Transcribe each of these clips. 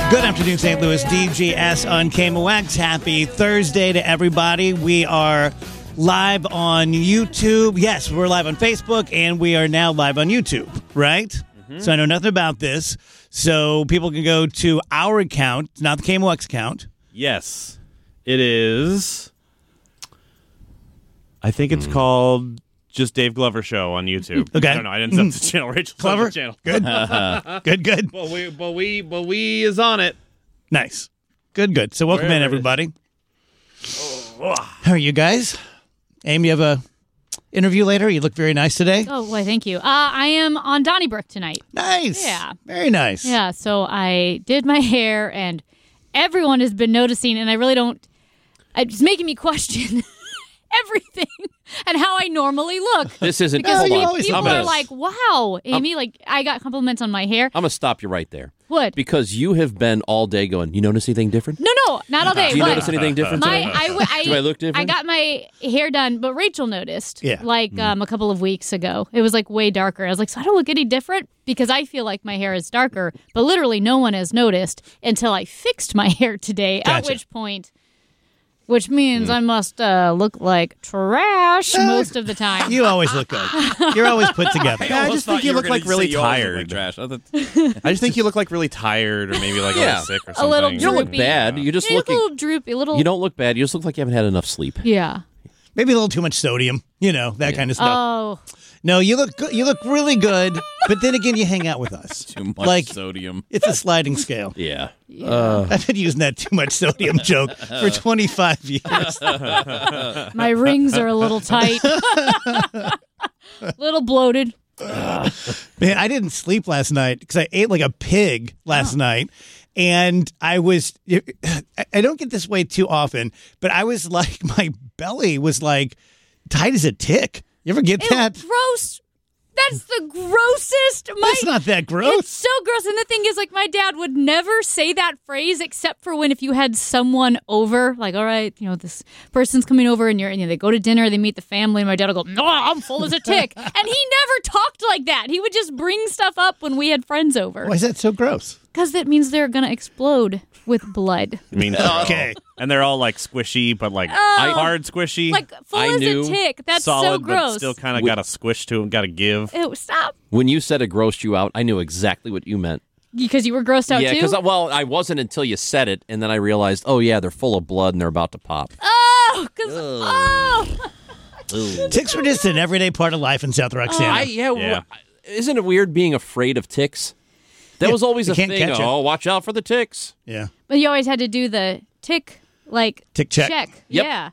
Good afternoon, St. Louis. DGS on KMOX. Happy Thursday to everybody. We are live on YouTube. Yes, we're live on Facebook, and we are now live on YouTube, right? Mm-hmm. So I know nothing about this. So people can go to our account, not the KMOX account. Yes, it is. I think it's called just Dave Glover Show on YouTube. Okay. No, I didn't set the channel. Rachel set Clever. the channel. Good. Good. But we is on it. Nice. Good. So welcome in, everybody. How are you guys? Aim, you have a interview later? You look very nice today. Oh, why, thank you. I am on Donnybrook tonight. Nice. Yeah. Very nice. Yeah, so I did my hair, and everyone has been noticing, and I really don't... It's making me question everything and how I normally look. This isn't... No, hold you on. always People look are nice. like, wow, Amy, like, I got compliments on my hair. I'm going to stop you right there. What? Because you have been all day going, you notice anything different? No, not all day. Do you but notice anything different today? Do I look different? I got my hair done, but Rachel noticed. Yeah. Like a couple of weeks ago. It was like way darker. I was like, so I don't look any different? Because I feel like my hair is darker, but literally no one has noticed until I fixed my hair today, Gotcha. at which point... Which means I must look like trash most of the time. You always look good. You're always put together. I just think you look like really tired. Trash. I just think you look like really tired, or maybe like a little sick or something. little You don't look droopy. bad. You just You look... look a little droopy, a little... You don't look bad. You just look like you haven't had enough sleep. Yeah. Maybe a little too much sodium. You know, that kind of stuff. Oh. No, you look good. You look really good. But then again, you hang out with us. Too much Like, sodium. It's a sliding scale. Yeah. I've been using that too much sodium joke for 25 years. My rings are a little tight. Little bloated. Man, I didn't sleep last night because I ate like a pig last night. And I don't get this way too often, but I was like, my belly was like tight as a tick. You ever get that? Ew, gross. That's the grossest. That's not that gross. It's so gross. And the thing is, like, my dad would never say that phrase except for when if you had someone over, like, all right, you know, this person's coming over and they go to dinner, they meet the family, and my dad will go, no, I'm full as a tick. And he never talked like that. He would just bring stuff up when we had friends over. Why is that so gross? Because that means they're going to explode with blood. I mean, Okay. and they're all like squishy, but like hard squishy, Like, full I as knew. a tick. That's solid, so gross. but still kind of got a squish to them, got to give. Ew, stop. When you said it grossed you out, I knew exactly what you meant. Because you were grossed out Yeah, too? because, I wasn't until you said it, and then I realized, oh, yeah, they're full of blood and they're about to pop. Oh, because, Ticks were just an everyday part of life in South Roxana. Yeah. Isn't it weird being afraid of ticks? That was always you a can't thing. catch it. Oh, watch out for the ticks. Yeah. But you always had to do the tick, like... Tick check. Yep. Yeah.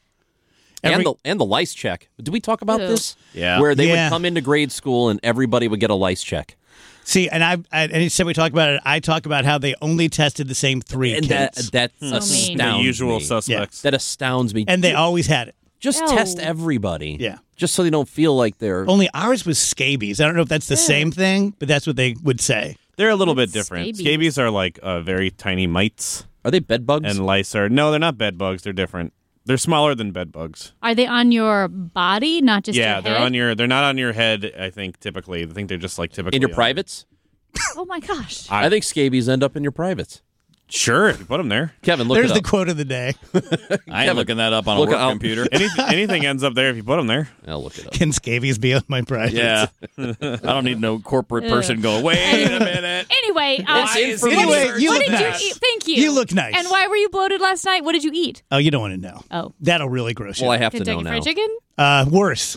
And the lice check. Did we talk about Ew. this? Yeah. Where they Yeah. would come into grade school and everybody would get a lice check. See, and anytime we talk about it, I talk about how they only tested the same 3 And kids. that mean. astounds The usual me. suspects. That astounds me. And they always had it. Just Ew. test everybody. Yeah. Just so they don't feel like they're... Only ours was scabies. I don't know if that's the same thing, but that's what they would say. They're a little bit What's different. scabies? Scabies are like very tiny mites, Are they bed bugs? and lice are no, they're not bed bugs. They're different. They're smaller than bed bugs. Are they on your body, not just Yeah, your they're head? on your. They're not on your head. I think typically. I think they're just like typically in your on- privates? Oh, my gosh. I think scabies end up in your privates. Sure, if you put them there. Kevin, look There's it the up. quote of the day. I ain't looking that up on a Look work it up. computer. Anything ends up there if you put them there. I'll look it up. Can scabies be on my private? Yeah. I don't need no corporate person going, wait a minute. Anyway, Anyway, you what look did nice. you eat? Thank you. You look nice. And why were you bloated last night? What did you eat? Oh, you don't want to know. Oh. That'll really gross you. Well, I have to know Kentucky now. Fried Chicken? Worse.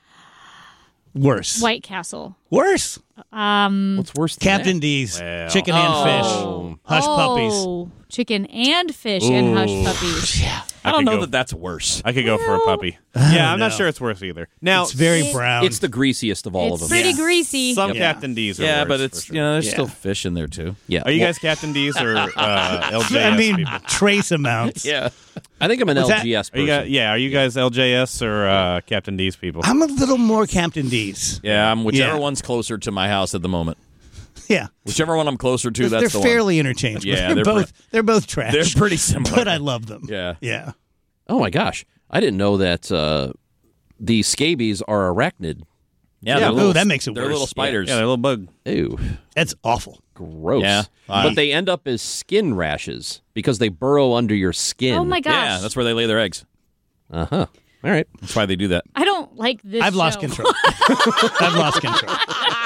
Worse. White Castle. Worse. What's worse than Captain that? D's. Well. Chicken and fish. Oh. Hush puppies. Oh, chicken and fish and hush puppies. I don't could know go- that that's worse. I could go for a puppy. Yeah, I'm not know. sure it's worse either. Now, It's very brown. It's the greasiest of all It's of them. pretty Yeah. greasy. some Yep. Captain D's are Yeah, worse, but for it's, sure. you know, there's Yeah. still fish in there, too. Yeah. Are you Well, guys Captain D's or LJS I mean, people? trace amounts. Yeah. I think I'm an Was that- LGS Are you person. guys, yeah, are you guys LJS or Captain D's people? I'm a little more Captain D's. Yeah, I'm whichever Yeah. one's closer to my house at the moment. Yeah. Whichever one I'm closer to, that's they're the fairly interchangeable. Yeah, they're both trash. They're pretty similar. But I love them. Yeah. Yeah. Oh, my gosh. I didn't know that the scabies are arachnid Yeah, Yeah. they're little, that makes it they're worse. little spiders. Yeah, they're a little bug. Ew. That's awful. Gross. Yeah. But they end up as skin rashes because they burrow under your skin. Oh my gosh. Yeah, that's where they lay their eggs. Uh-huh. All right. That's why they do that. I don't like this. I've lost show. control. I've lost control.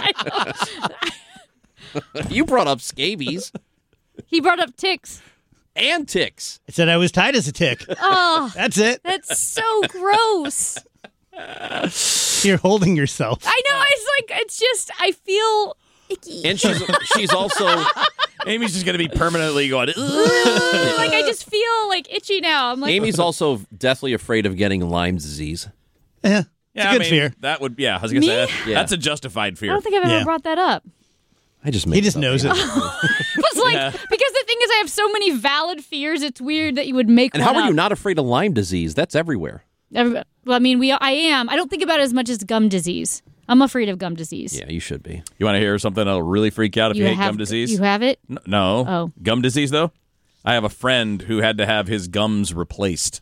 You brought up scabies He brought up ticks. and ticks. I said I was tight as a tick. Oh, That's it. that's so gross. You're holding yourself. I know. It's just, I feel icky. And she's also Amy's just going to be permanently going, "Ugh." Like, I just feel like itchy now. I'm like, Amy's also deathly afraid of getting Lyme disease. Yeah. Yeah, It's a I good mean, fear. That would, I was going to say, Yeah. that's a justified I fear. don't think I've ever Yeah. brought that up. I just He just knows it. But like, because the thing is, I have so many valid fears. It's weird that you would make. And one how are you up. not afraid of Lyme disease? That's everywhere. Well, I mean, I am. I don't think about it as much as gum disease. I'm afraid of gum disease. Yeah, you should be. You want to hear something that'll really freak you out if you hate have gum disease? You have it? No. Oh. Gum disease, though? I have a friend who had to have his gums replaced.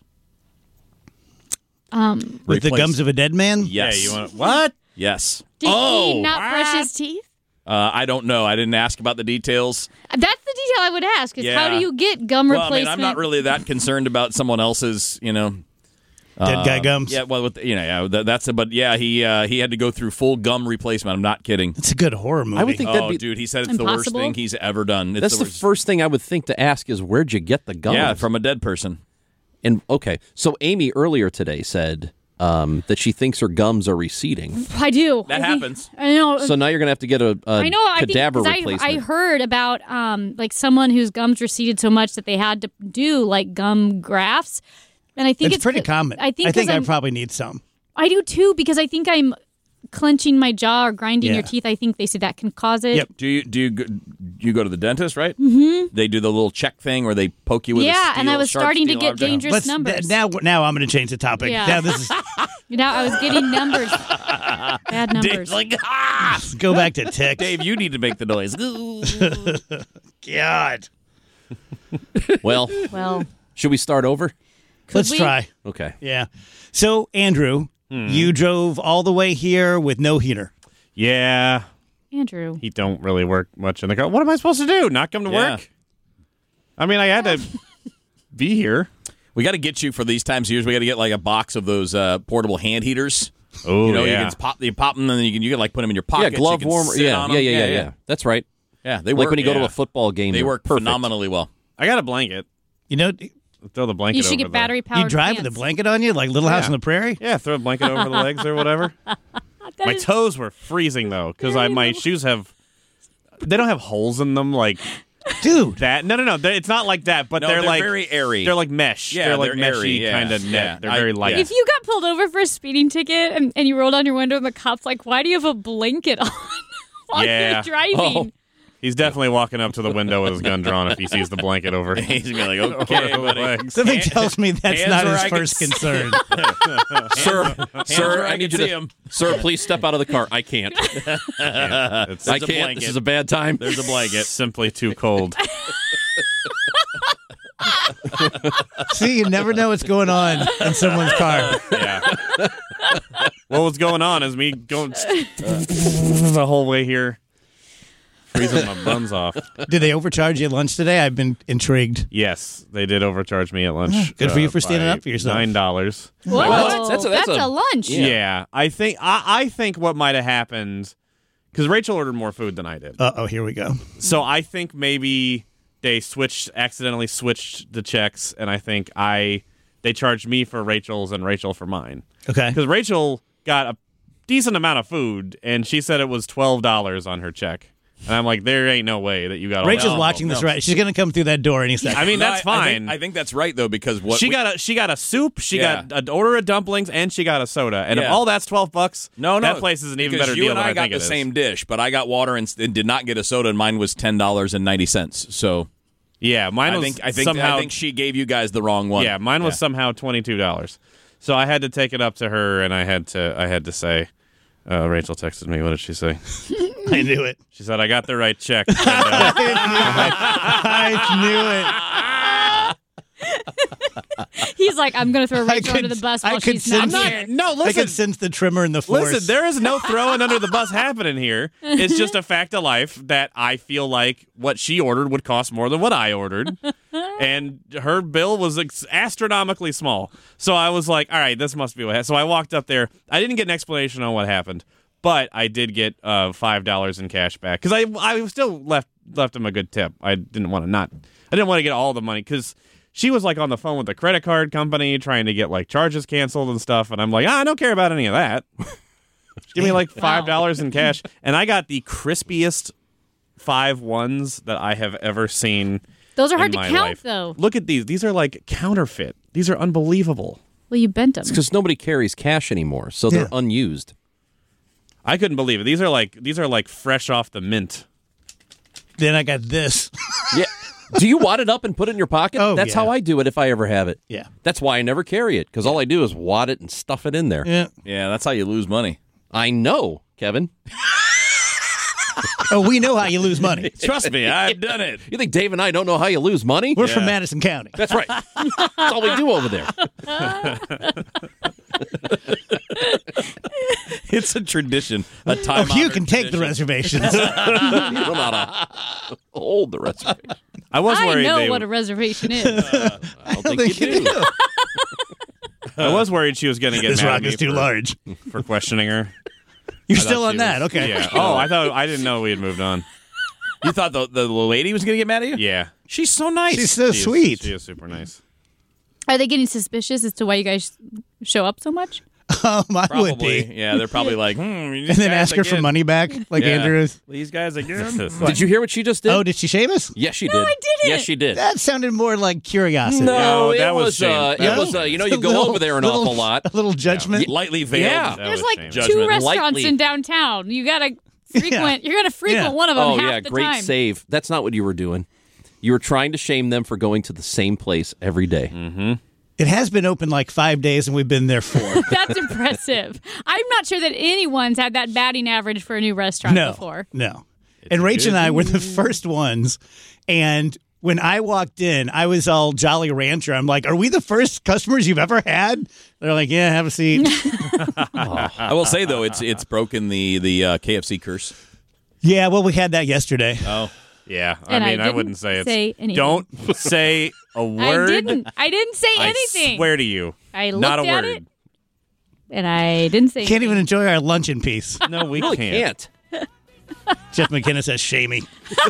With the Replaced. gums of a dead man? Yes. Yeah, you want what? Yes. Did he not brush his teeth? I don't know. I didn't ask about the details. That's the detail I would ask. Is how Yeah. do you get gum Well, I replacement? mean, I'm not really that concerned about someone else's, Dead guy gums? Yeah, well, that's it. But yeah, he had to go through full gum replacement. I'm not kidding. It's a good horror movie. I would think that'd Oh, be. dude, he said it's the worst Impossible? thing he's ever done. It's That's the worst. first thing I would think to ask is where'd you get the gum? Yeah, from a dead person. And okay, so Amy earlier today said that she thinks her gums are receding. I do. That happens. I know. So now you're gonna have to get a I know. I think cadaver 'cause replacement. I heard about like someone whose gums receded so much that they had to do like gum grafts, and I think it's pretty common. I think I I'm- probably need some. I do too because I think I'm clenching my jaw or grinding Yeah. your teeth. I think they say that can cause it. Yep. Do you go to the dentist, right? Mm-hmm. They do the little check thing where they poke you with a Yeah, steel, and I was sharp starting to steel get object. dangerous Let's, numbers. now I'm going to change the topic. Yeah. Now this is I was getting numbers, bad numbers. Dave's like, ah! let's go back to ticks. Dave, you need to make the noise. God. Well, Well, should we start over? Let's we? try. Okay. Yeah. So, Andrew, you drove all the way here with no heater. Yeah, Andrew. he don't really work much in the car. What am I supposed to do? Not come to Yeah. work? I mean, I had to be here. We got to get you for these times of years. We got to get like a box of those portable hand heaters. Oh, You know, yeah. you pop them, and then you can like put them in your pocket. Yeah, glove you can warmer. sit Yeah, on yeah, 'em. yeah. That's right. Yeah, they Like work. when you go to yeah. a football game, They they're work perfect. phenomenally well. I got a blanket. You know, Throw the blanket You should over get battery powered. you drive with a blanket on you like Little House on the Prairie? Yeah, throw a blanket over the legs or whatever. My toes were freezing, though, because my shoes they don't have holes in them like Dude. that. No. It's not like that, but No, they're like very airy. They're like mesh. Yeah, they're like they're meshy airy, yeah. kind of net. Yeah. They're very light. yeah. If you got pulled over for a speeding ticket and you rolled down your window and the cop's like, why do you have a blanket on while Yeah. you're driving? He's definitely walking up to the window with his gun drawn if he sees the blanket over. He's gonna be like, okay, over the buddy. legs. Something tells me that's hands not where his I can first see. concern. Sir, where I I need can you see to. 'em. Sir, please step out of the car. I can't. It's I a can't. blanket. This is a bad time. There's a blanket. simply too cold. See, you never know what's going on in someone's car. Yeah. Well, what's going on is me going the whole way here, freezing my buns off. Did they overcharge you at lunch today? I've been intrigued. Yes, they did overcharge me at lunch. Good for you for standing by up for yourself. $9. Whoa, That's that's a- a lunch. Yeah, I think what might have happened because Rachel ordered more food than I did, Uh-oh, here we go. so I think maybe they accidentally switched the checks, and I think they charged me for Rachel's and Rachel for mine Okay. because Rachel got a decent amount of food, and she said it was $12 on her check, and I'm like, there ain't no way that you got all Rachel's that. watching this right. She's going to come through that door any second. I mean, that's No, I fine. think that's right though because what She got a soup. She Yeah. got an order of dumplings, and she got a soda. And if Yeah. all that's $12, No, that place is an even because better you deal and than I I got think the it is. same dish, but I got water and did not get a soda, and mine was $10.90. So Yeah, mine I was think somehow. I think she gave you guys the wrong one. yeah, mine was somehow $22. So I had to take it up to her, and I had to say. Rachel texted me. What did she say? I knew it. She said, "I got the right check." And, I knew it. He's was like, I'm going to throw Rachel under the bus while she's not here. No, I listen. could sense the trimmer in the force. Listen, there is no throwing under the bus happening here. It's just a fact of life that I feel like what she ordered would cost more than what I ordered. And her bill was astronomically small. So I was like, all right, this must be what happened. So I walked up there. I didn't get an explanation on what happened, but I did get $5 in cash back because I still left him a good tip. I didn't want to get all the money because she was like on the phone with the credit card company trying to get like charges canceled and stuff. And I'm like, I don't care about any of that. Give me like $5 in cash. And I got the crispiest 5 ones that I have ever seen. Those are hard in to my count, life. though. Look at these. These are like counterfeit. These are unbelievable. Well, you bent them. It's because nobody carries cash anymore, so they're unused. I couldn't believe it. These are like fresh off the mint. Then I got this. Yeah. Do you wad it up and put it in your pocket? Oh, That's yeah. how I do it if I ever have it. Yeah. That's why I never carry it, because all I do is wad it and stuff it in there. Yeah. Yeah, that's how you lose money. I know, Kevin. Oh, we know how you lose money. Trust me, I've done it. You think Dave and I don't know how you lose money? We're from Madison County. That's right. That's all we do over there. It's a tradition. A time. Oh, you can take the reservations. You don't know how to hold the reservation. I was I worried know what a reservation is. I don't think you do. I was worried she was going to get This mad rock at me is too large. for questioning her. You're I thought still she on that. was- Okay. Yeah. Oh, I didn't know we had moved on. You thought the lady was going to get mad at you? Yeah. She's so nice. She's so She is- sweet. She is super nice. Are they getting suspicious as to why you guys show up so much? I would Probably. be. Yeah, they're probably like, And then ask her for money back, like Andrew is. These guys again. Did you hear what she just did? Oh, did she shame us? Yes, she did. I didn't. Yes, she did. That sounded more like curiosity. No, it that was was. shame. It That was. was you know, you go over there an awful lot. A little judgment. Lightly veiled. Yeah. That There's was like shame. 2 Judgment. restaurants Lightly. in downtown. You gotta frequent. You're gonna frequent Yeah. one of them Oh half yeah, the great time. save. That's not what you were doing. You were trying to shame them for going to the same place every day. Mm-hmm. It has been open like 5 days, and we've been there 4. That's impressive. I'm not sure that anyone's had that batting average for a new restaurant before. No. And Rachel and I were the first ones. And when I walked in, I was all Jolly Rancher. I'm like, are we the first customers you've ever had? They're like, yeah, have a seat. I will say though, it's broken the KFC curse. Yeah, well, we had that yesterday. Oh, Yeah. And I I didn't wouldn't say say it's. anything. Don't say a word. I didn't say I anything. swear to you. I looked not a at word. it, and I didn't say Can't anything. even enjoy our lunch in peace. No, we Really can't. can't. Jeff McKinnon says, shamey.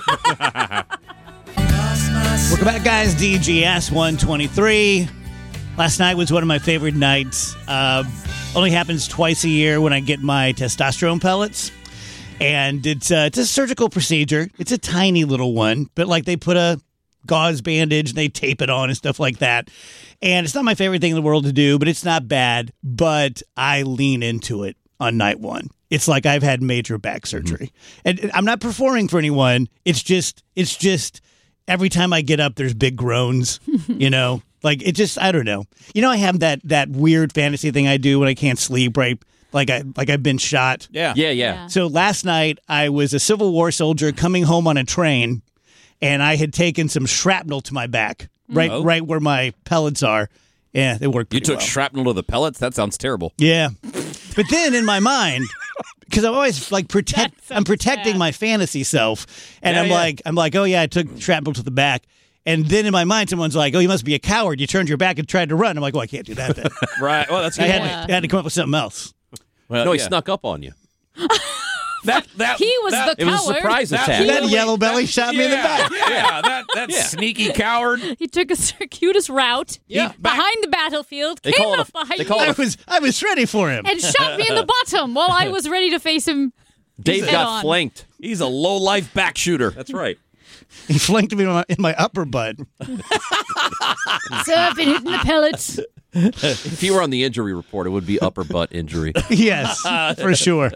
Welcome back, guys. DGS 123. Last night was one of my favorite nights. Only happens twice a year when I get my testosterone pellets. And it's a surgical procedure. It's a tiny little one, but like they put a gauze bandage and they tape it on and stuff like that. And it's not my favorite thing in the world to do, but it's not bad. But I lean into it on night one. It's like I've had major back surgery. And I'm not performing for anyone. It's just every time I get up, there's big groans, you know? Like, it just, I don't know. You know, I have that weird fantasy thing I do when I can't sleep, right? Like I've been shot. Yeah. Yeah. So last night, I was a Civil War soldier coming home on a train, and I had taken some shrapnel to my back, right where my pellets are. Yeah, they worked You pretty took well. shrapnel to the pellets? That sounds terrible. Yeah. But then in my mind, because I'm always like I'm protecting bad. my fantasy self, and Yeah, I'm like, oh yeah, I took shrapnel to the back. And then in my mind, someone's like, oh, you must be a coward. You turned your back and tried to run. I'm like, well, I can't do that then. Right. Well, that's I good. had to come up with something else. Well, No, he yeah. snuck up on you. That He was the It was a coward. surprise That- attack. That yellow belly shot me in the back. Yeah, that sneaky coward. He took a circuitous route behind the battlefield, They came call it up a- behind they call me, it I was ready for him. and shot me in the bottom while I was ready to face him. Dave head got on. flanked. He's a low life back shooter. That's right. He flanked me in my upper butt. So I've been hitting the pellets. If he were on the injury report, it would be upper butt injury. Yes, for sure.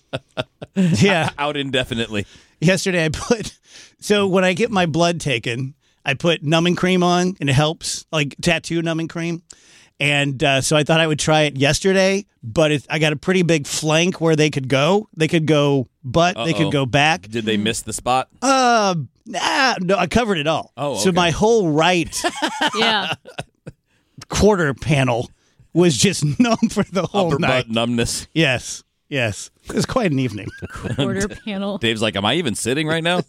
Yeah. Out indefinitely. Yesterday so when I get my blood taken, I put numbing cream on, and it helps, like tattoo numbing cream. And so I thought I would try it yesterday, but I got a pretty big flank where they could go. They could go butt, they could go back. Did they miss the spot? No, I covered it all. Oh, So okay. my whole right Yeah. quarter panel was just numb for the whole Upper night. butt numbness. Yes. It was quite an evening. Quarter panel. Dave's like, am I even sitting right now?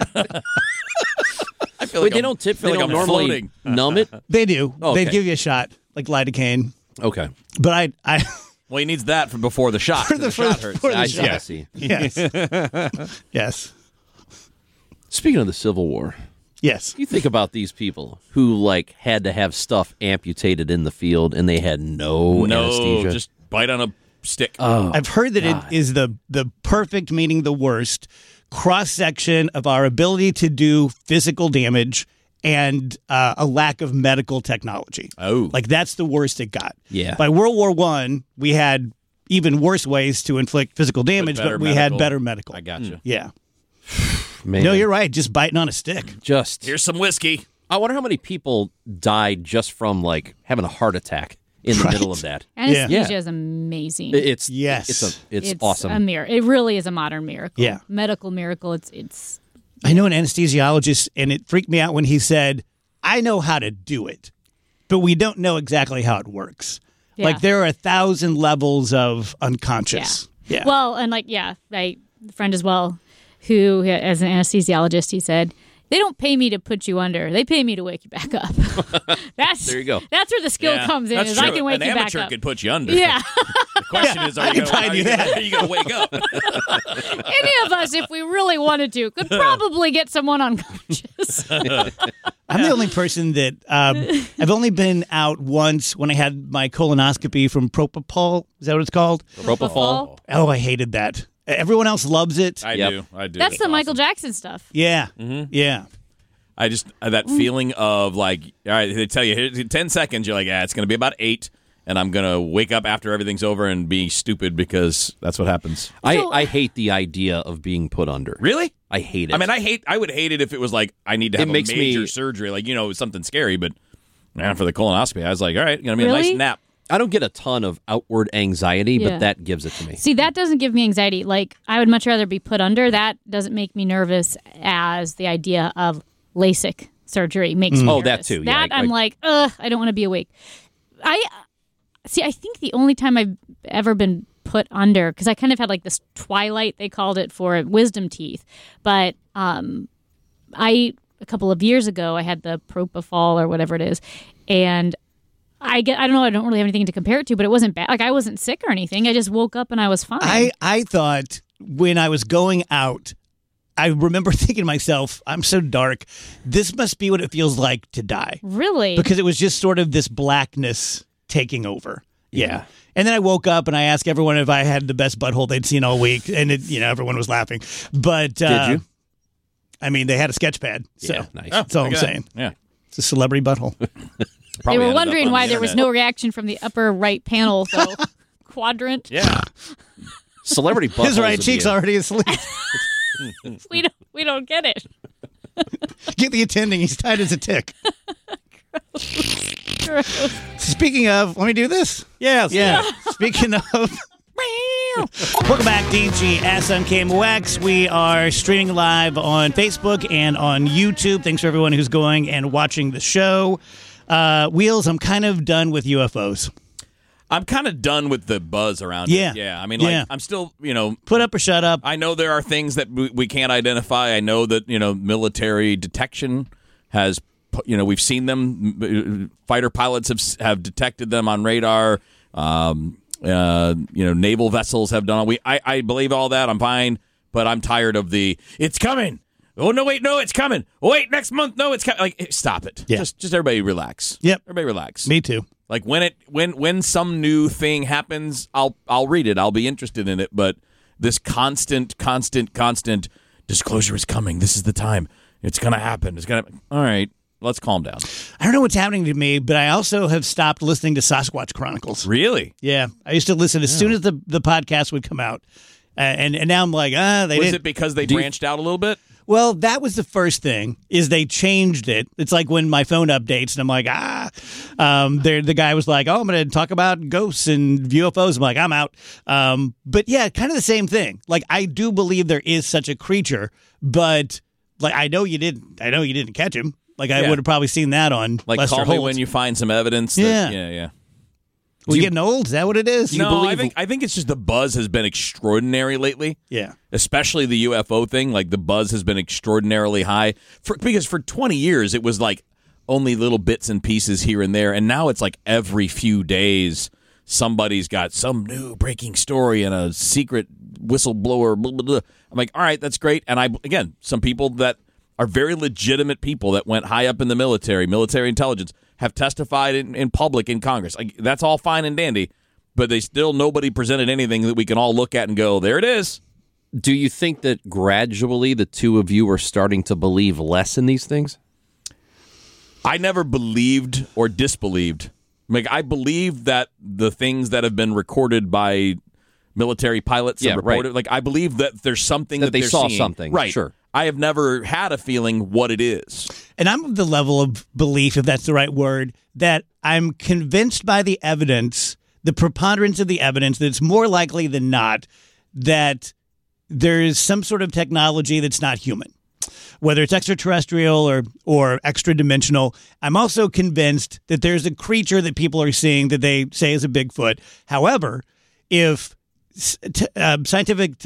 I feel Wait, like they I'm- don't tip. feel They like don't I'm normally floating. numb it. They do. Oh, okay. They give you a shot, like lidocaine. Okay. But I Well, he needs that for before the shot. For the- the for shot the- hurts. for the I shot. see. yes. Yes. Speaking of the Civil War, Yes. you think about these people who had to have stuff amputated in the field and they had no anesthesia. just bite on a stick. I've heard that it is the perfect, meaning the worst, cross section of our ability to do physical damage and a lack of medical technology. Oh. Like that's the worst it got. Yeah. By World War I, we had even worse ways to inflict physical damage, but better we had medical. better medical. I got you. Yeah. Man, No, you're right. Just biting on a stick. just. Here's some whiskey. I wonder how many people died just from having a heart attack in the Right. middle of that. Anesthesia Yeah. is amazing. It's Yes. it's awesome. a miracle. It really is a modern miracle. Yeah. Medical miracle. It's I know an anesthesiologist, and it freaked me out when he said, I know how to do it, but we don't know exactly how it works. Yeah. Like there are 1,000 levels of unconscious. Yeah. Well, and my friend as well, who as an anesthesiologist, he said, they don't pay me to put you under. They pay me to wake you back up. That's There you go. That's where the skill Yeah, comes in. that's Is true. I can wake An you back amateur up. could put you under. Yeah. The question is, I can probably do that. Are you going to wake up? Any of us, if we really wanted to, could probably get someone unconscious. I'm the only person that I've only been out once when I had my colonoscopy from Propofol. Is that what it's called? Propofol. Oh, I hated that. Everyone else loves it. I Yep. do. I do. That's It's the Michael awesome. Jackson stuff. Yeah. Yeah. I just that feeling of all right, they tell you here's 10 seconds. You're like, it's going to be about 8, and I'm going to wake up after everything's over and be stupid because that's what happens. I hate the idea of being put under. Really? I hate it. I mean, I would hate it if it was like I need to have It a makes major me- surgery, something scary. But man, for the colonoscopy, I was like, all right, going to be a Really? nice nap. I don't get a ton of outward anxiety, Yeah. but that gives it to me. See, that doesn't give me anxiety. I would much rather be put under. That doesn't make me nervous as the idea of LASIK surgery makes me Oh, nervous. that too. Yeah, That I- I'm like, ugh, I don't want to be awake. I think the only time I've ever been put under, because I kind of had this twilight, they called it, for wisdom teeth. But a couple of years ago, I had the Propofol or whatever it is, and I don't know, I don't really have anything to compare it to, but it wasn't bad. I wasn't sick or anything. I just woke up and I was fine. I thought when I was going out, I remember thinking to myself, I'm so dark. This must be what it feels like to die. Really? Because it was just sort of this blackness taking over. Yeah. And then I woke up and I asked everyone if I had the best butthole they'd seen all week. And everyone was laughing. But Did you? I mean, they had a sketch pad. So Yeah, nice. that's all I'm Look at that. saying. Yeah. It's a celebrity butthole. They Probably were ended up wondering on why the there was internet. no reaction from the upper right panel, so quadrant. Yeah. Celebrity buttholes His right would cheek's be a- already asleep. We don't get it. Get the attending. He's tight as a tick. Speaking of, let me do this. Yes. Yeah. Speaking of. Welcome back, DGS on KMOX. We are streaming live on Facebook and on YouTube. Thanks for everyone who's going and watching the show. Wheels, I'm kind of done with UFOs. I'm kind of done with the buzz around Yeah. it. Yeah. I mean, Yeah. I'm still, Put up or shut up. I know there are things that we can't identify. I know that, military detection has, we've seen them. Fighter pilots have detected them on radar. Naval vessels have done. I believe all that. I'm fine, but I'm tired of it's coming. Oh no! Wait, no, it's coming. Oh, wait, next month. No, it's coming. Stop it. Yeah. Just everybody relax. Yep. Everybody relax. Me too. Like when some new thing happens, I'll read it. I'll be interested in it. But this constant disclosure is coming. This is the time. It's gonna happen. It's gonna. All right. Let's calm down. I don't know what's happening to me, but I also have stopped listening to Sasquatch Chronicles. Really? Yeah. I used to listen as soon as the podcast would come out. And now I'm like, they Was didn't. it because they branched out a little bit? Well, that was the first thing, is they changed it. It's like when my phone updates and I'm like, the guy was like, I'm going to talk about ghosts and UFOs. I'm like, I'm out. But yeah, kind of the same thing. Like, I do believe there is such a creature, but I know you didn't catch him. Like I Yeah. would have probably seen that on Like, Lester call Holt. me when you find some evidence. Yeah. Yeah. We getting old? Is that what it is? No, I think it's just the buzz has been extraordinary lately. Yeah. Especially the UFO thing. Like, the buzz has been extraordinarily high. Because for 20 years, it was like only little bits and pieces here and there. And now it's like every few days, somebody's got some new breaking story and a secret whistleblower. Blah, blah, blah. I'm like, all right, that's great. And again, some people that are very legitimate people that went high up in the military intelligence, have testified in public in Congress. Like, that's all fine and dandy, but nobody presented anything that we can all look at and go, there it is. Do you think that gradually the two of you are starting to believe less in these things? I never believed or disbelieved. Like, I believe that the things that have been recorded by military pilots and reported, like, I believe that there's something that they they're saw seeing. something. Right. Sure. I have never had a feeling what it is. And I'm of the level of belief, if that's the right word, that I'm convinced by the evidence, the preponderance of the evidence, that it's more likely than not that there is some sort of technology that's not human, whether it's extraterrestrial or extra dimensional. I'm also convinced that there's a creature that people are seeing that they say is a Bigfoot. However, if scientific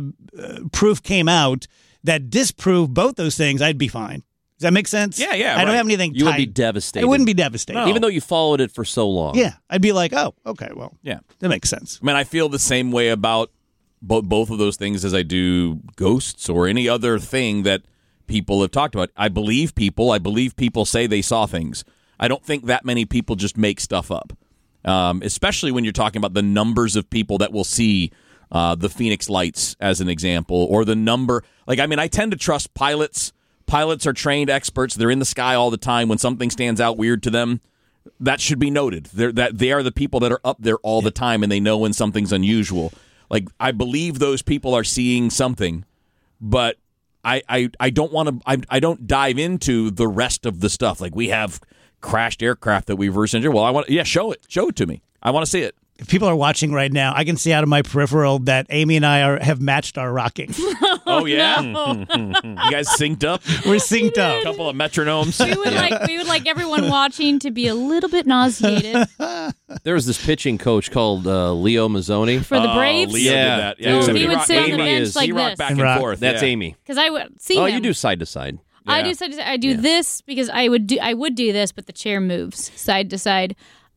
proof came out that disproved both those things, I'd be fine. Does that make sense? Yeah, I don't have anything You would tied. be devastated. I wouldn't be devastated. No. Even though you followed it for so long. Yeah, I'd be like, oh, okay, well, Yeah. that makes sense. I mean, I feel the same way about both of those things as I do ghosts or any other thing that people have talked about. I believe people. I believe people say they saw things. I don't think that many people just make stuff up, especially when you're talking about the numbers of people that will see the Phoenix Lights, as an example, or the number. Like, I mean, I tend to trust pilots. Pilots are trained experts. They're in the sky all the time. When something stands out weird to them, that should be noted. They are the people that are up there all the time, and they know when something's unusual. Like, I believe those people are seeing something, but I don't want to. I don't dive into the rest of the stuff. Like, we have crashed aircraft that we've reversed engineered. Well, show it to me. I want to see it. If people are watching right now, I can see out of my peripheral that Amy and I have matched our rocking. Oh yeah, you guys synced up. We're synced A up. couple of metronomes. We would like everyone watching to be a little bit nauseated There was this pitching coach called Leo Mazzoni. for the Braves. Leo Yeah. did that. Dude, So he would sit on the Amy bench is- like he rocked this. back and Rock. forth. That's yeah. Amy. Because I would see Oh, him. you do side to side. I Yeah. do side to side. I do this because I would do this, but the chair moves side to side.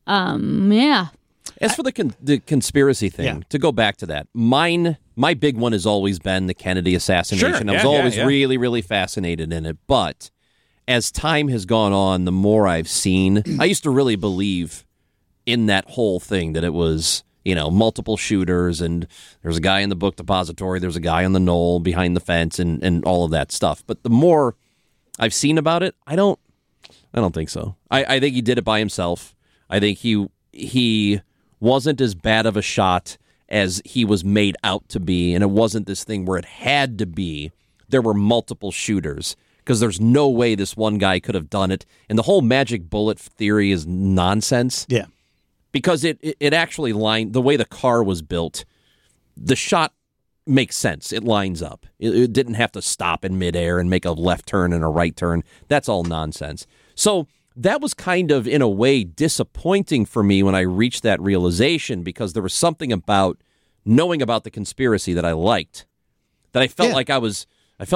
Yeah. As for the conspiracy thing, Yeah. to go back to that, my big one has always been the Kennedy assassination. Sure. I was Yeah, always yeah. really, really fascinated in it. But as time has gone on, the more I've seen, I used to really believe in that whole thing, that it was, multiple shooters, and there's a guy in the book depository, there's a guy on the knoll behind the fence, and all of that stuff. But the more I've seen about it, I don't think so. I think he did it by himself. I think he wasn't as bad of a shot as he was made out to be, and it wasn't this thing where it had to be. There were multiple shooters, because there's no way this one guy could have done it. And the whole magic bullet theory is nonsense. Yeah. Because it actually the way the car was built, the shot makes sense. It lines up. It didn't have to stop in midair and make a left turn and a right turn. That's all nonsense. So that was kind of, in a way, disappointing for me when I reached that realization, because there was something about knowing about the conspiracy that I liked, that I felt like I was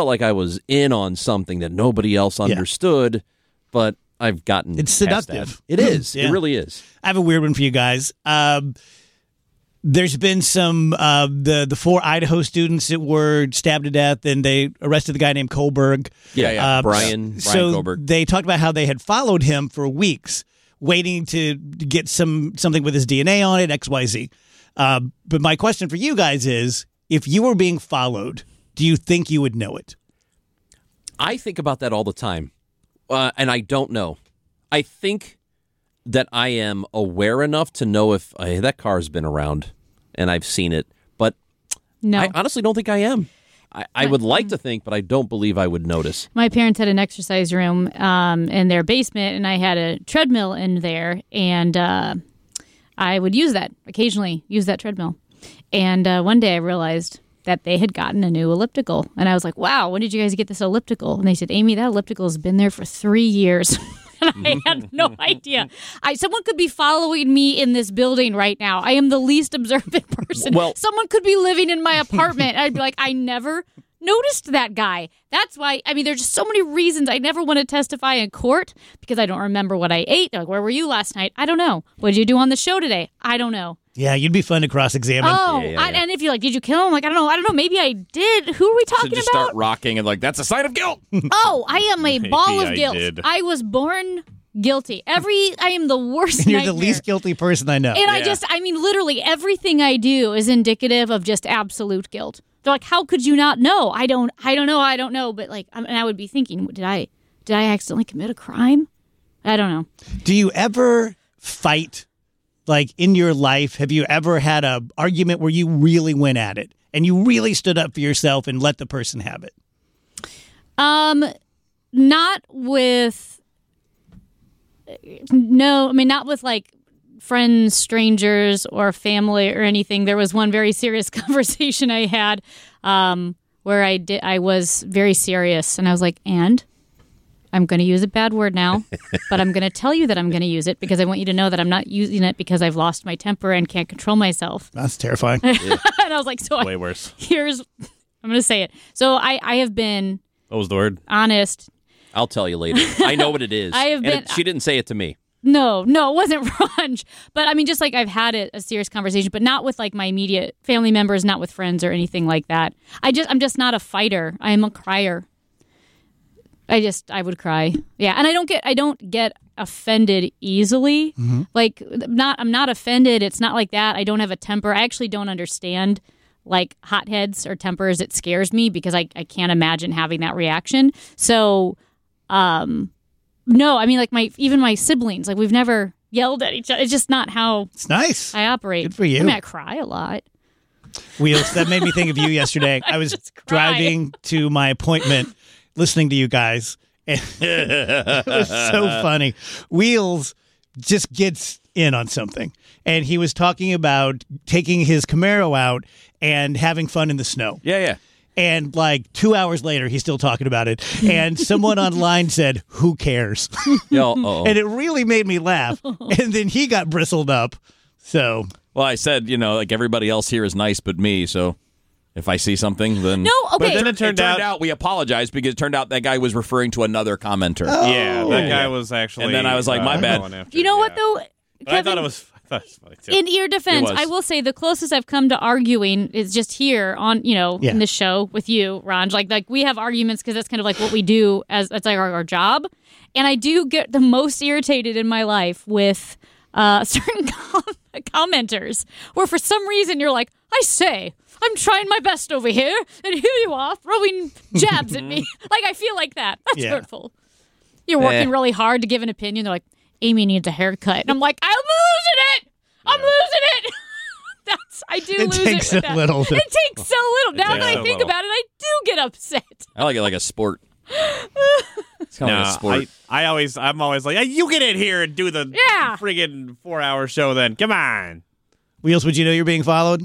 in on something that nobody else understood, but I've gotten It's past seductive. that. It is. Yeah. It really is. I have a weird one for you guys. There's been some the 4 Idaho students that were stabbed to death, and they arrested the guy named Kohlberg. Yeah. Brian So Kohlberg. they talked about how they had followed him for weeks, waiting to get something with his DNA on it, XYZ. But my question for you guys is, if you were being followed, do you think you would know it? I think about that all the time, and I don't know. I think that I am aware enough to know if that car's been around and I've seen it, but No. I honestly don't think I am. I would like to think, but I don't believe I would notice. My parents had an exercise room in their basement, and I had a treadmill in there, and I would occasionally use that treadmill. And one day I realized that they had gotten a new elliptical. And I was like, wow, when did you guys get this elliptical? And they said, Amy, that elliptical has been there for 3 years. And I had no idea. Someone could be following me in this building right now. I am the least observant person. Well- Someone could be living in my apartment. I'd be like, I never noticed that guy. That's why, I mean, there's just so many reasons I never want to testify in court because I don't remember what I ate. They're like, where were you last night? I don't know. What did you do on the show today? I don't know. Yeah, you'd be fun to cross-examine. Oh, yeah. and if you're like, did you kill him? Like, I don't know. Maybe I did. Who are we talking Should just about? start rocking and like, that's a sign of guilt. Oh, I am a ball of I guilt. did. I was born guilty. I am the worst You're nightmare. the least guilty person I know. And I mean, literally everything I do is indicative of just absolute guilt. They're like, how could you not know? I don't know. But like, and I would be thinking, did I accidentally commit a crime? I don't know. Do you ever fight, like, in your life? Have you ever had a argument where you really went at it and you really stood up for yourself and let the person have it? Not with, no, I mean, not with like friends, strangers, or family or anything. There was one very serious conversation I had where I was very serious and I was like, and I'm going to use a bad word now, but I'm going to tell you that I'm going to use it because I want you to know that I'm not using it because I've lost my temper and can't control myself. That's terrifying. And I was like, so Way worse. I'm going to say it. So I have been What was the word? honest. I'll tell you later. I know what it is. I have And been- she didn't say it to me. No, it wasn't Ranj. But I mean, just like I've had a serious conversation, but not with like my immediate family members, not with friends or anything like that. I'm just not a fighter. I am a crier. I would cry. Yeah, and I don't get offended easily. Like I'm not offended. It's not like that. I don't have a temper. I actually don't understand like hotheads or tempers. It scares me because I can't imagine having that reaction. So, no, I mean like even my siblings, like we've never yelled at each other. It's just not how It's nice. I operate. Good for you. I mean, I cry a lot. Wheels, that made me think of you yesterday. I was just cry. driving to my appointment, listening to you guys. And it was so funny. Wheels just gets in on something. And he was talking about taking his Camaro out and having fun in the snow. Yeah. And like 2 hours later, he's still talking about it. And someone online said, who cares? Uh-oh. And it really made me laugh. And then he got bristled up. So Well, I said, like everybody else here is nice but me, so if I see something, then... No, okay. But then it turned out we apologized because it turned out that guy was referring to another commenter. yeah, that guy was actually. And then I was like, my bad. going after You know it, what yeah. though? But I thought it was funny too. In your defense, It was. I will say the closest I've come to arguing is just here on, Yeah. in this show with you, Ranj. Like we have arguments because that's kind of like what we do as that's like our job. And I do get the most irritated in my life with certain commenters where for some reason you're like, I say, I'm trying my best over here, and here you are throwing jabs at me. Like I feel like that. That's Yeah. hurtful. You're working really hard to give an opinion. They're like, Amy needs a haircut. And I'm like, I'm losing it. I'm losing it. I do It lose takes it with a that. little to- It takes so little. Now takes that I so think little. about it, I do get upset. I like it like a sport. It's kind of like a sport. I'm always like, hey, you get in here and do the Yeah. friggin' 4-hour show then. Come on. Wheels, would you know you're being followed?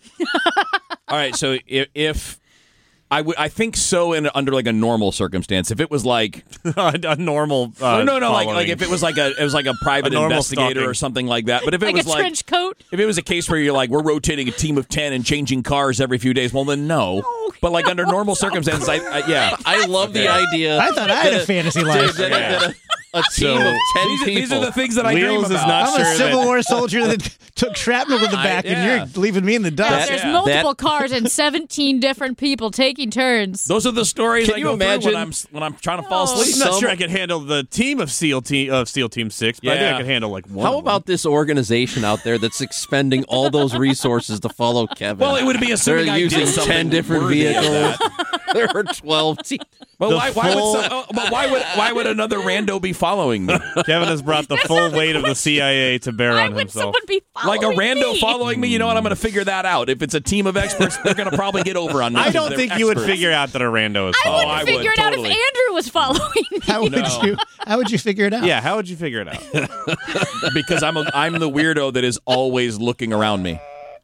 All right, so if I think so under like a normal circumstance. If it was like A normal. no, like following. if it was like a private A normal investigator stalking. or something like that. But if it Like was a like trench coat. if it was a case where you're like we're rotating a team of 10 and changing cars every few days, well then no. But like under normal circumstances, I love the idea. I thought I had a fantasy life. that a team of 10 people. these are the things that I dream Wheels is about. not I'm a sure Civil that- War soldier that took shrapnel to the back, and yeah. you're leaving me in the Yes, dust. there's yeah. multiple cars and 17 different people taking turns. Those are the stories Can I you go through imagine- when I'm trying to fall I'm asleep. not sure I could handle the team of SEAL Team 6, but I think Yeah. I could handle like one. How of them. about this organization out there that's expending all those resources to follow Kevin? Well, it would be assuming They're I did using something 10 different worthy of vehicles. that. There are 12 teams. But The why full- why would another rando be following me? Kevin has brought the full weight of the CIA to bear Why on would himself. someone be Like following a rando me? following me? You know what? I'm going to figure that out. If it's a team of experts, they're going to probably get over on me. I because don't they're think you would experts. figure out that a rando is I following. wouldn't I figure would, it out totally. if Andrew was following me. How would you figure it out? Yeah, how would you figure it out? Because I'm the weirdo that is always looking around me.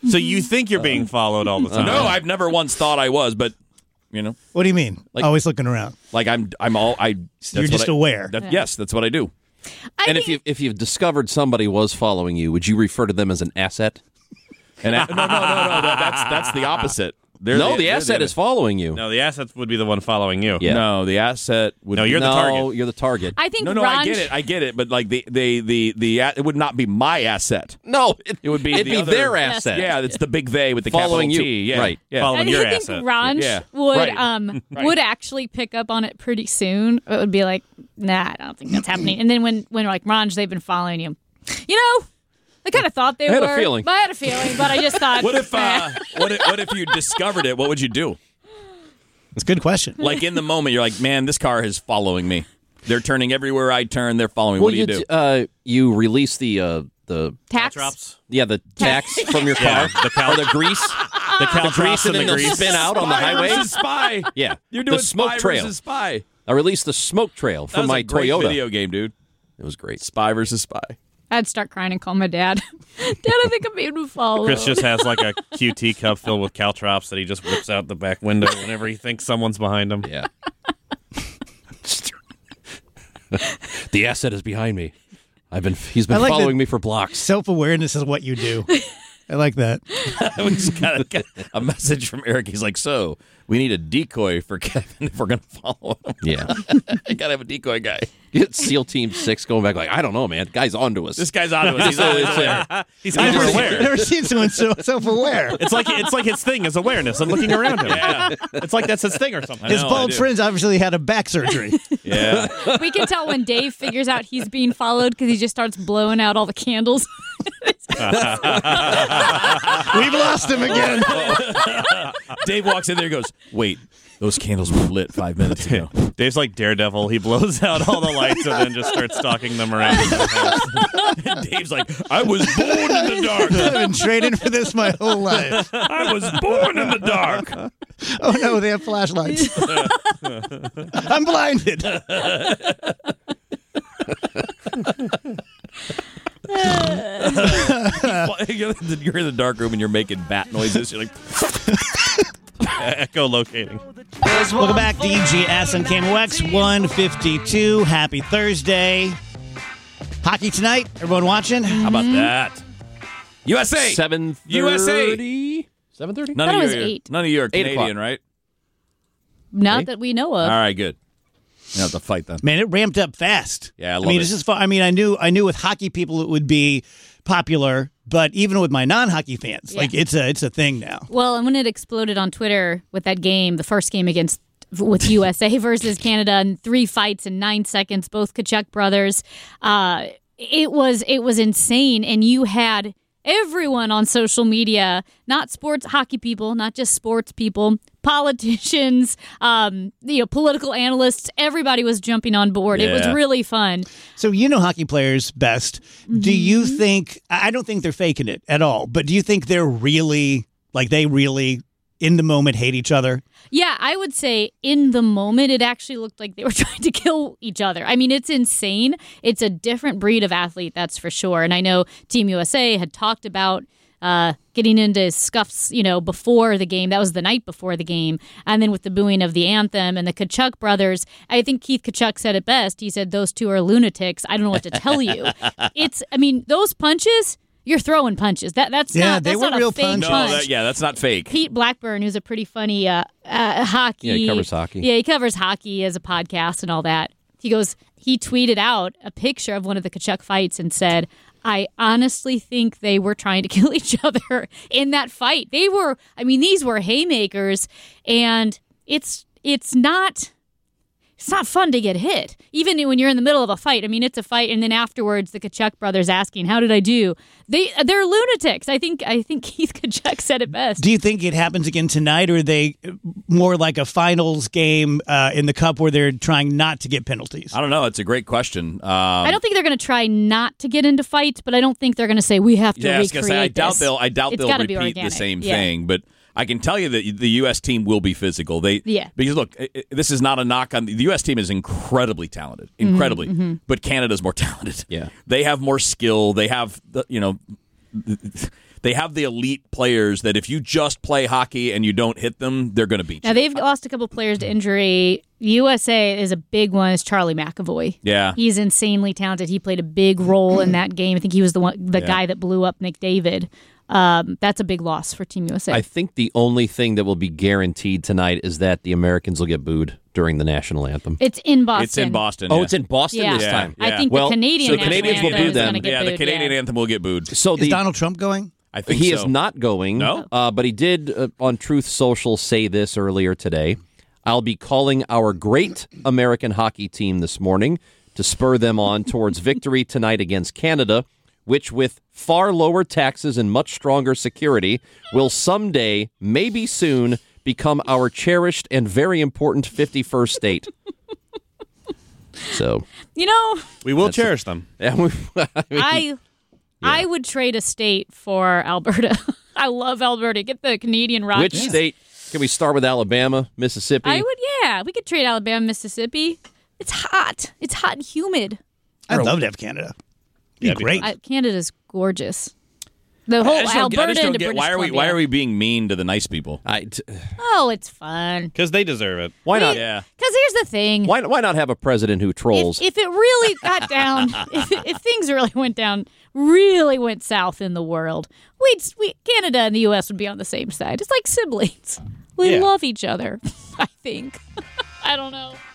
So you think you're being followed all the time? No, I've never once thought I was, but What do you mean? Like- Always looking around. like I'm all I. that's You're what just aware. Yes, that's what I do. And if you've discovered somebody was following you, would you refer to them as an asset? And no. That's the opposite. The asset is following you. No, the assets would be the one following you. Yeah. No, the asset would. No, you're the target. You're the target. I think No, Ron, I get it, but like the it would not be my asset. No, It would be it'd the be other- their asset. Yeah, it's the big they with the Following capital you. T. Yeah, Right. Yeah. Following I your think asset. Ron Yeah. would Right. would actually pick up on it pretty soon. It would be like, nah, I don't think that's happening. And then when like Ronj, they've been following you. I kind of thought they I had were. a feeling. I had a feeling, but I just thought. What if nah. what if you discovered it? What would you do? It's a good question. Like in the moment, you're like, man, this car is following me. They're turning everywhere I turn. They're following me. Well, What do you do? You release the Tax? Drops. the tax from your Yeah, car, or the grease, The cal drops and and then the they'll grease. spin out on the highway. versus spy. Yeah, You're doing the smoke spy trail. versus spy. I released the smoke trail That from was my a great Toyota. video game, dude. It was great. Spy versus spy. I'd start crying and call my dad. Dad, I think I'm being followed. Chris just has like a QT cup filled with caltrops that he just whips out the back window whenever he thinks someone's behind him. Yeah. The asset is behind me. He's been I like following that- me for blocks. Self-awareness is what you do. I like that. We just got a message from Eric. He's like, so we need a decoy for Kevin if we're going to follow him. Yeah. I got to have a decoy guy. Get SEAL Team 6 going back like, I don't know, man. Guy's onto us. This guy's on to us. He's always there. He's I've hyper never, aware. never seen someone so self-aware. It's like his thing is awareness and looking around him. Yeah. It's like that's his thing or something. His know, I bald do. friends obviously had a back surgery. Yeah. We can tell when Dave figures out he's being followed because he just starts blowing out all the candles. We've lost him again. Dave walks in there and goes, wait, those candles were lit 5 minutes ago. Dave's like Daredevil. He blows out all the lights and then just starts stalking them around. And Dave's like, I was born in the dark. I've been training for this my whole life. I was born in the dark. Oh no, they have flashlights. I'm blinded. You're in the dark room and you're making bat noises. You're like, Echolocating. Welcome back, DGS on KMOX 152. Happy Thursday. Hockey tonight. Everyone watching? how about that? USA. 7:30. USA. 7:30? None Thought of it was you are, 8. None of you are 8 Canadian, o'clock. right? Not that we know All of. right, good. You have to fight then. Man, it ramped up fast. Yeah, I I love mean, it. this is fun. I mean, I knew with hockey people it would be popular, but even with my non-hockey fans, Yeah. like it's a thing now. Well, and when it exploded on Twitter with that game, the first game with USA versus Canada, and 3 fights in 9 seconds, both Kachuk brothers, it was insane, and you had everyone on social media, not sports hockey people, not just sports people, politicians, political analysts, everybody was jumping on board. It was Yeah. really fun. So you know hockey players best. Do you think? I don't think they're faking it at all. But do you think they're really in the moment hate each other? Yeah, I would say in the moment, it actually looked like they were trying to kill each other. I mean, it's insane. It's a different breed of athlete, that's for sure. And I know Team USA had talked about getting into scuffs, before the game. That was the night before the game. And then with the booing of the anthem and the Kachuk brothers, I think Keith Kachuk said it best. He said, those two are lunatics. I don't know what to tell you. Those punches, you're throwing punches. That's Yeah, not, they that's were not real a fake punches. punch. That's not fake. Pete Blackburn, who's a pretty funny hockey. Yeah, he covers hockey. Yeah, he covers hockey as a podcast and all that. He tweeted out a picture of one of the Kachuk fights and said, I honestly think they were trying to kill each other in that fight. These were haymakers, and it's not fun to get hit, even when you're in the middle of a fight. I mean, it's a fight, and then afterwards, the Kachuk brothers asking, "How did I do?" They're lunatics. I think Keith Kachuk said it best. Do you think it happens again tonight, or are they more like a finals game in the Cup where they're trying not to get penalties? I don't know. It's a great question. I don't think they're going to try not to get into fights, but I don't think they're going to say we have to I was recreate gonna say, I doubt this. they'll It's gotta be repeat the organic. same Yeah. thing, but I can tell you that the U.S. team will be physical. Yeah. Because look, this is not a knock on the U.S. team is incredibly talented, Mm-hmm, but Canada's more talented. Yeah. They have more skill. They have they have the elite players that if you just play hockey and you don't hit them, they're going to beat Now you. they've lost a couple players to injury. USA is a big one. Is Charlie McAvoy? Yeah. He's insanely talented. He played a big role in that game. I think he was the guy that blew up McDavid. That's a big loss for Team USA. I think the only thing that will be guaranteed tonight is that the Americans will get booed during the national anthem. It's in Boston. It's in Boston. Oh, yeah. it's in Boston Yeah. this time. I think Well, the Canadian so the Canadians will national boo anthem is them. gonna get Yeah, the booed, Canadian anthem will get booed. So Is Donald Trump going? I think he so. is not going. No? But he did on Truth Social say this earlier today. I'll be calling our great American hockey team this morning to spur them on towards victory tonight against Canada, which with far lower taxes and much stronger security will someday, maybe soon, become our cherished and very important 51st state. So, You know, We will cherish them. I would trade a state for Alberta. I love Alberta. Get the Canadian rock. which state? Can we start with Alabama, Mississippi? I would, yeah. We could trade Alabama, Mississippi. It's hot. It's hot and humid. I'd love to have Canada. Be Yeah, it'd be great. Canada's gorgeous. The whole I just don't Alberta get into British why are Columbia. we being mean to the nice people? Oh, it's fun. Because they deserve it. Why not? Yeah. Because here's the thing. Why not have a president who trolls? If it really got down, if things really went down, really went south in the world, Canada and the U.S. would be on the same side. It's like siblings. We Yeah. love each other, I think. I don't know.